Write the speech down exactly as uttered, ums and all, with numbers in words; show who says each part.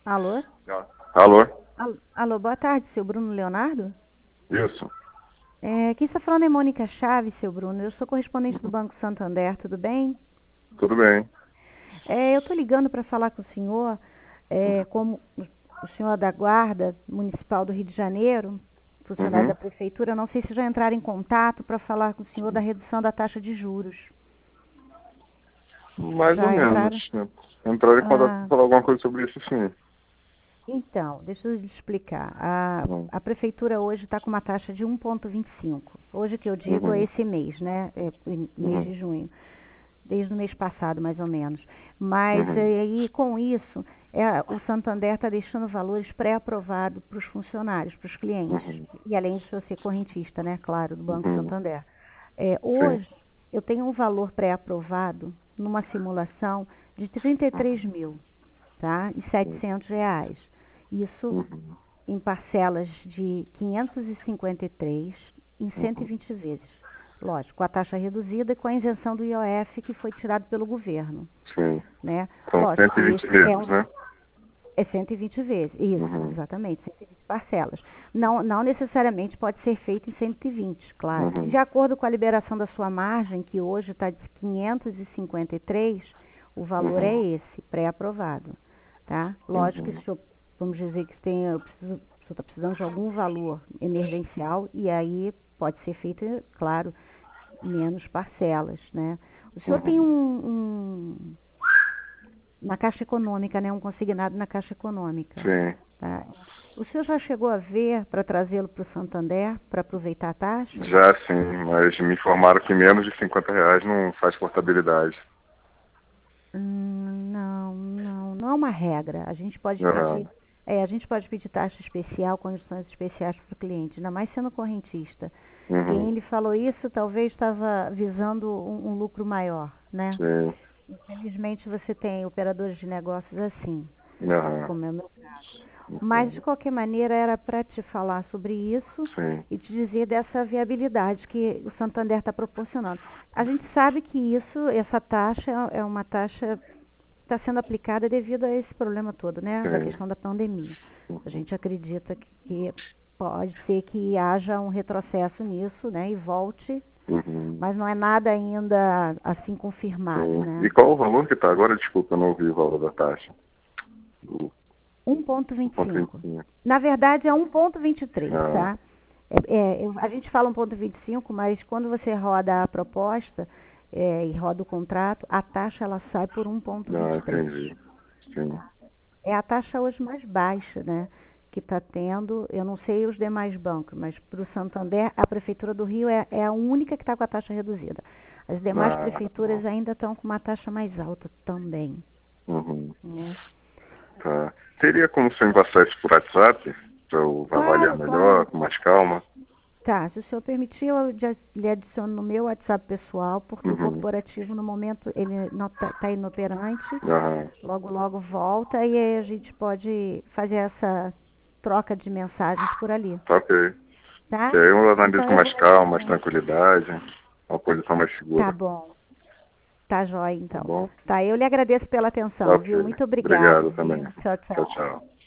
Speaker 1: Alô?
Speaker 2: Alô?
Speaker 1: Alô, alô, boa tarde, seu Bruno Leonardo?
Speaker 2: Isso.
Speaker 1: É, quem está falando é Mônica Chaves, seu Bruno. Eu sou correspondente do Banco Santander, tudo bem?
Speaker 2: Tudo bem.
Speaker 1: É, eu estou ligando para falar com o senhor, é, como o senhor da Guarda Municipal do Rio de Janeiro, funcionário
Speaker 2: Uhum.
Speaker 1: da Prefeitura, não sei se já entraram em contato para falar com o senhor da redução da taxa de juros.
Speaker 2: Mais
Speaker 1: Já
Speaker 2: ou
Speaker 1: entraram?
Speaker 2: menos. Né? Entraram em contato para
Speaker 1: Ah,
Speaker 2: falar alguma coisa sobre isso, sim.
Speaker 1: então, deixa eu lhe explicar. A,
Speaker 2: Uhum.
Speaker 1: a Prefeitura hoje está com uma taxa de um vírgula vinte e cinco. Hoje que eu digo é
Speaker 2: Uhum.
Speaker 1: esse mês, né? É, em- mês
Speaker 2: Uhum.
Speaker 1: de junho. Desde o mês passado, mais ou menos. Mas
Speaker 2: Uhum.
Speaker 1: é, aí, com isso, é, o Santander está deixando valores pré-aprovados para os funcionários, para os clientes.
Speaker 2: Uhum.
Speaker 1: E além de eu ser correntista, né? Claro, do Banco
Speaker 2: Uhum.
Speaker 1: Santander. É,
Speaker 2: Sim.
Speaker 1: hoje, eu tenho um valor pré-aprovado numa simulação de trinta e três mil, tá? E setecentos reais. Isso
Speaker 2: Uhum.
Speaker 1: em parcelas de quinhentos e cinquenta e três em cento e
Speaker 2: Uhum.
Speaker 1: vinte vezes. Lógico, com a taxa reduzida e com a isenção do I O F que foi tirado pelo governo,
Speaker 2: Sim.
Speaker 1: né?
Speaker 2: São
Speaker 1: Lógico
Speaker 2: cento
Speaker 1: que
Speaker 2: e vinte
Speaker 1: esse é,
Speaker 2: vezes,
Speaker 1: um,
Speaker 2: né?
Speaker 1: é cento e vinte vezes, isso,
Speaker 2: Uhum.
Speaker 1: exatamente, cento e vinte parcelas. Não, não necessariamente pode ser feito em cento e vinte, claro.
Speaker 2: Uhum.
Speaker 1: De acordo com a liberação da sua margem, que hoje está de quinhentos e cinquenta e três, o valor é
Speaker 2: Uhum.
Speaker 1: esse, pré-aprovado, tá? Lógico que
Speaker 2: Uhum.
Speaker 1: se o senhor, vamos dizer que tem, eu preciso, o senhor está precisando de algum valor emergencial, e aí pode ser feito, claro, menos parcelas, né? O senhor tem
Speaker 2: Uhum.
Speaker 1: um, um na Caixa Econômica, né? Um consignado na Caixa Econômica,
Speaker 2: Sim.
Speaker 1: tá? O senhor já chegou a ver para trazê-lo para o Santander para aproveitar a taxa?
Speaker 2: Já sim, mas me informaram que menos de cinquenta reais não faz portabilidade.
Speaker 1: Hum, não, não, não é uma regra. A gente pode pedir,
Speaker 2: Uhum.
Speaker 1: é, a gente pode pedir taxa especial, condições especiais para o cliente, ainda mais sendo correntista. Quem
Speaker 2: Uhum.
Speaker 1: lhe falou isso talvez estava visando um, um lucro maior, né?
Speaker 2: Sim.
Speaker 1: Infelizmente você tem operadores de negócios assim,
Speaker 2: Uhum.
Speaker 1: como é o meu caso. Mas de
Speaker 2: Entendo.
Speaker 1: qualquer maneira era para te falar sobre isso
Speaker 2: Sim.
Speaker 1: e te dizer dessa viabilidade que o Santander está proporcionando. A gente sabe que isso, essa taxa é uma taxa que está sendo aplicada devido a esse problema todo, né, da
Speaker 2: Sim.
Speaker 1: questão da pandemia. A
Speaker 2: Uhum.
Speaker 1: gente acredita que, que pode ser que haja um retrocesso nisso, né, e volte,
Speaker 2: Uhum.
Speaker 1: mas não é nada ainda assim confirmado,
Speaker 2: Sim. E
Speaker 1: né.
Speaker 2: qual o valor que está agora? Desculpa, eu não ouvi o valor da taxa. O
Speaker 1: um vírgula vinte e
Speaker 2: ponto vinte
Speaker 1: cinco.
Speaker 2: e cinco.
Speaker 1: Na verdade é um vírgula vinte e três,
Speaker 2: Ah,
Speaker 1: tá? É, é, eu- a gente fala um vírgula vinte e cinco, mas quando você roda a proposta é, e roda o contrato, a taxa ela sai por um vírgula vinte
Speaker 2: não,
Speaker 1: e três.
Speaker 2: entendi. Sim.
Speaker 1: É a taxa hoje mais baixa, né? Que está tendo, eu não sei os demais bancos, mas para o Santander, a Prefeitura do Rio é, é a única que está com a taxa reduzida. As demais
Speaker 2: Ah,
Speaker 1: prefeituras ainda estão com uma taxa mais alta também,
Speaker 2: uhum.
Speaker 1: né?
Speaker 2: Tá. Teria como você me passar isso por WhatsApp? Para eu avaliar
Speaker 1: Claro, claro.
Speaker 2: melhor, com mais calma?
Speaker 1: Tá, se o senhor permitir, eu já lhe adiciono no meu WhatsApp pessoal, porque o
Speaker 2: Uhum.
Speaker 1: corporativo, no momento, ele não está inoperante,
Speaker 2: Aham.
Speaker 1: logo, logo volta, e aí a gente pode fazer essa troca de mensagens por ali,
Speaker 2: Tá ok. Que
Speaker 1: tá?
Speaker 2: aí eu analiso
Speaker 1: Então
Speaker 2: com
Speaker 1: eu
Speaker 2: mais
Speaker 1: vou...
Speaker 2: calma, mais tranquilidade, uma posição mais
Speaker 1: Tá
Speaker 2: segura.
Speaker 1: bom, tá jóia,
Speaker 2: Tá
Speaker 1: então.
Speaker 2: bom?
Speaker 1: Tá, eu lhe agradeço pela
Speaker 2: Tá
Speaker 1: atenção,
Speaker 2: ok.
Speaker 1: viu? Muito obrigado,
Speaker 2: Obrigado também.
Speaker 1: viu? Tchau,
Speaker 2: Tchau,
Speaker 1: tchau.
Speaker 2: tchau.